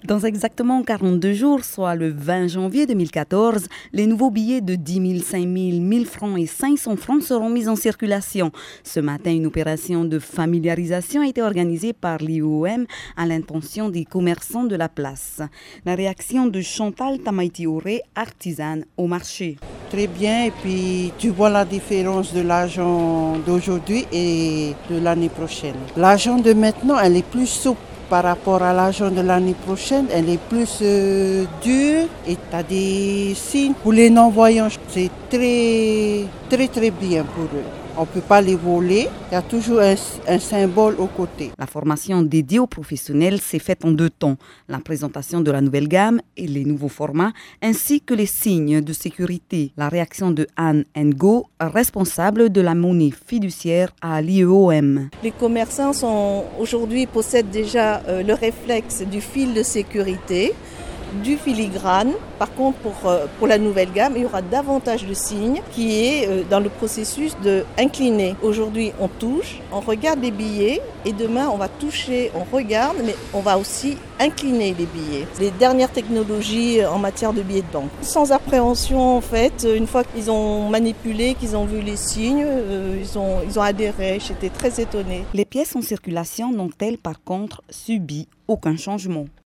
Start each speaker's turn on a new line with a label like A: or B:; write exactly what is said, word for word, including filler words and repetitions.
A: Dans exactement quarante-deux jours, soit le vingt janvier deux mille quatorze, les nouveaux billets de dix mille, cinq mille, mille francs et cinq cents francs seront mis en circulation. Ce matin, une opération de familiarisation a été organisée par l'I O M à l'intention des commerçants de la place. La réaction de Chantal Tamaiti-Auré, artisane au marché.
B: Très bien, et puis tu vois la différence de l'argent d'aujourd'hui et de l'année prochaine. L'argent de maintenant, elle est plus souple. Par rapport à l'argent de l'année prochaine, elle est plus euh, dure et tu as des signes. Pour les non-voyants, c'est très, très, très bien pour eux. On ne peut pas les voler, il y a toujours un, un symbole au côté.
A: La formation dédiée aux professionnels s'est faite en deux temps. La présentation de la nouvelle gamme et les nouveaux formats, ainsi que les signes de sécurité. La réaction de Anne Ngo, responsable de la monnaie fiduciaire à l'I O M.
C: Les commerçants sont, aujourd'hui possèdent déjà euh, le réflexe du fil de sécurité, du filigrane. Par contre, pour, pour la nouvelle gamme, il y aura davantage de signes qui est dans le processus de incliner. Aujourd'hui, on touche, on regarde les billets et demain, on va toucher, on regarde, mais on va aussi incliner les billets. Les dernières technologies en matière de billets de banque. Sans appréhension, en fait, une fois qu'ils ont manipulé, qu'ils ont vu les signes, euh, ils, ont, ils ont adhéré. J'étais très étonnée.
A: Les pièces en circulation n'ont-elles par contre subi aucun changement?